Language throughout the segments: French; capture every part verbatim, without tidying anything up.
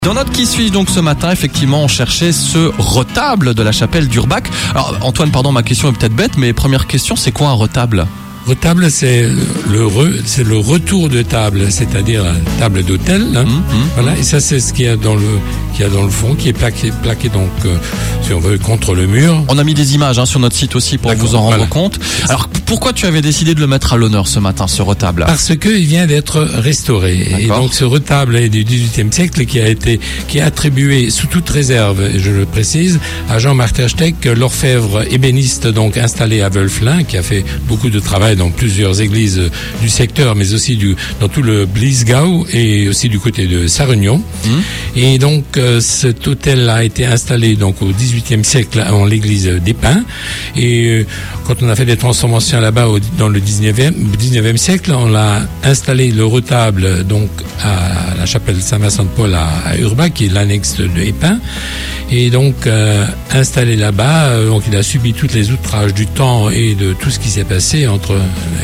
Dans notre qui suis donc ce matin, effectivement, on cherchait ce retable de la chapelle d'Urbach. Alors Antoine, pardon, ma question est peut-être bête, mais première question, c'est quoi un retable ? Retable, c'est le re, c'est le retour de table, c'est-à-dire la table d'hôtel. Hein. Mmh, mmh. Voilà, et ça c'est ce qu'il y a dans le, qu'il y a dans le fond, qui est plaqué, plaqué donc, euh, si on veut, contre le mur. On a mis des images hein, sur notre site aussi pour D'accord, vous en rendre voilà. compte. Alors pourquoi tu avais décidé de le mettre à l'honneur ce matin, ce retable ? Parce que il vient d'être restauré. D'accord. Et donc ce retable est du dix-huitième siècle qui a été, qui est attribué sous toute réserve, et je le précise, à Jean Martersteck, l'orfèvre ébéniste donc installé à Wölflin, qui a fait beaucoup de travail dans plusieurs églises du secteur, mais aussi du, dans tout le Bliesgau et aussi du côté de Sarre-Union. Mmh. Et donc, euh, cet hôtel a été installé donc au dix-huitième siècle en l'église d'Épins. Et euh, quand on a fait des transformations là-bas au, dans le dix-neuvième siècle, on l'a installé le retable donc à la chapelle Saint-Vincent de Paul à, à Urbach, qui est l'annexe de Épins. Et donc, euh, installé là-bas, euh, donc il a subi tous les outrages du temps et de tout ce qui s'est passé entre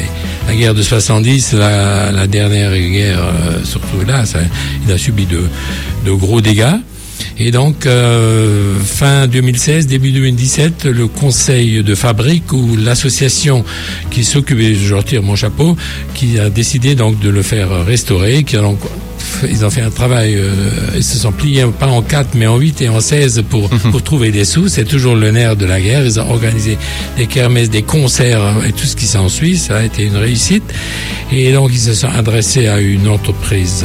la guerre de soixante-dix, la, la dernière guerre, euh, surtout là, ça, il a subi de, de gros dégâts. Et donc, euh, fin deux mille seize, début deux mille dix-sept, le conseil de fabrique ou l'association qui s'occupait, je retire mon chapeau, qui a décidé donc de le faire restaurer, qui a donc ils ont fait un travail, euh, ils se sont pliés pas en quatre mais en huit et en seize pour, pour trouver des sous. C'est toujours le nerf de la guerre. Ils ont organisé des kermesses, des concerts et tout ce qui s'ensuit. Ça a été une réussite. Et donc ils se sont adressés à une entreprise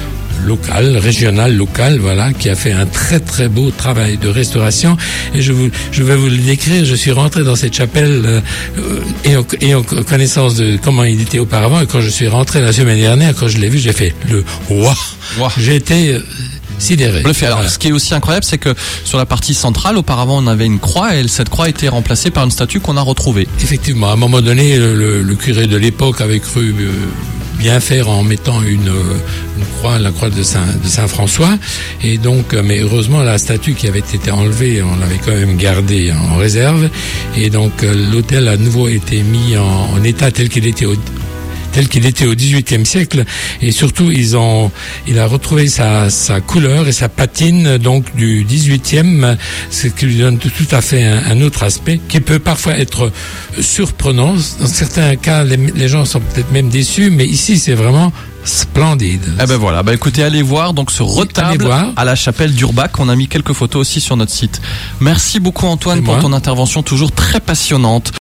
locale, régionale, locale, voilà, qui a fait un très très beau travail de restauration. Et je vous, je vais vous le décrire. Je suis rentré dans cette chapelle euh, et, en, et en connaissance de comment il était auparavant. Et quand je suis rentré la semaine dernière, quand je l'ai vu, j'ai fait le waouh. Wow. J'ai été euh, sidéré. Bluffé. Alors, voilà. Ce qui est aussi incroyable, c'est que sur la partie centrale, auparavant, on avait une croix et cette croix a été remplacée par une statue qu'on a retrouvée. Effectivement, à un moment donné, le, le, le curé de l'époque avait cru euh, bien faire en mettant une, une croix, la croix de Saint, de Saint-François. Et donc, mais heureusement, la statue qui avait été enlevée, on l'avait quand même gardée en réserve. Et donc, l'hôtel a à nouveau été mis en, en état tel qu'il était au tel qu'il était au dix-huitième siècle, et surtout ils ont, il a retrouvé sa, sa couleur et sa patine donc du dix-huitième, ce qui lui donne tout, tout à fait un, un autre aspect qui peut parfois être surprenant. Dans certains cas, les, les gens sont peut-être même déçus, mais ici c'est vraiment splendide. Eh ben voilà, bah écoutez, allez voir donc ce retable à la chapelle d'Urbach. On a mis quelques photos aussi sur notre site. Merci beaucoup Antoine pour ton intervention toujours très passionnante.